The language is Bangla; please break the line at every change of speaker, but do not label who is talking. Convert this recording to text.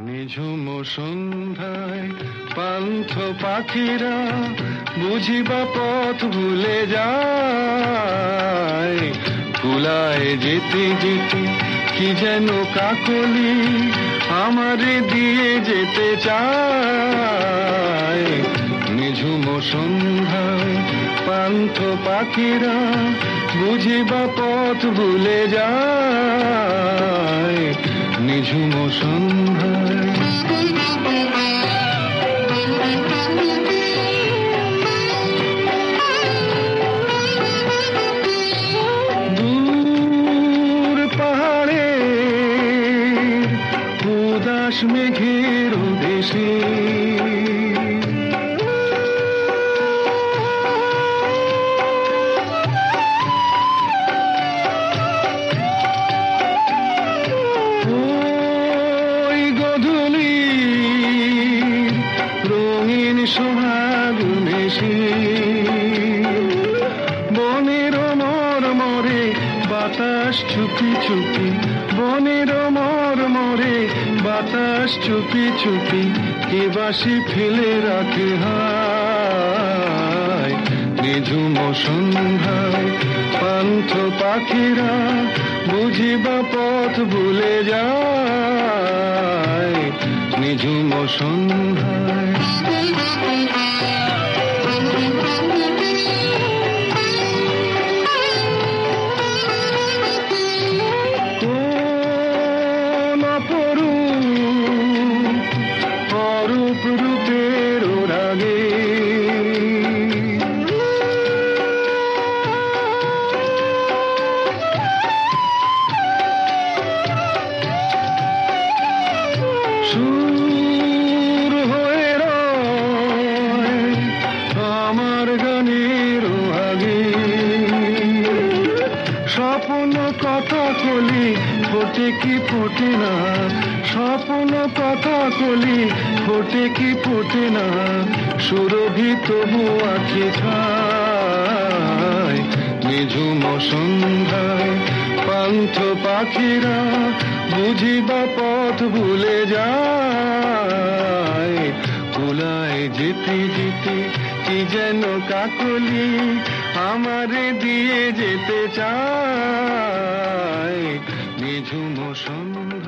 নিঝুম সন্ধ্যায় পান্থ পাখিরা বুঝিবা পথ ভুলে যায়। কুলায় যেতে যেতে কি যেন কাকলি আমারে দিয়ে যেতে চায়। নিঝুম সন্ধ্যায় পান্থ পাখিরা বুঝিবা পথ ভুলে যায়। নিঝুম সন্ধ্যায় দূর পাহাড়ে উদাস মেঘের দেশে সোহাগ মেশে বনের মরমরে বাতাস চুপি চুপি, বনের মরমরে বাতাস চুপি চুপি কে বাসি ফেলে রাখে হায়। নিঝুম সন্ধ্যায় পান্থ পাখিরা বুঝিবা পথ ভুলে যায়। নিঝুম সন্ধ্যায় কোন অরূপ রূপের রাগে সুর হয়ে রয় আমার গানের আগে। স্বপ্ন কথা কলি ফোটে কি ফোটে না, স্বপ্ন কথা কলি ফোটে কি ফোটে না, সুরভি তবু আঁখি ছায়। নিঝুম সন্ধ্যায় পান্থ পাখিরা বুঝিবা পথ ভুলে যায়। কুলায় যেতে যেতে কি যেন কাকলি আমারে দিয়ে যেতে চায়। নিঝুম সন্ধ্যা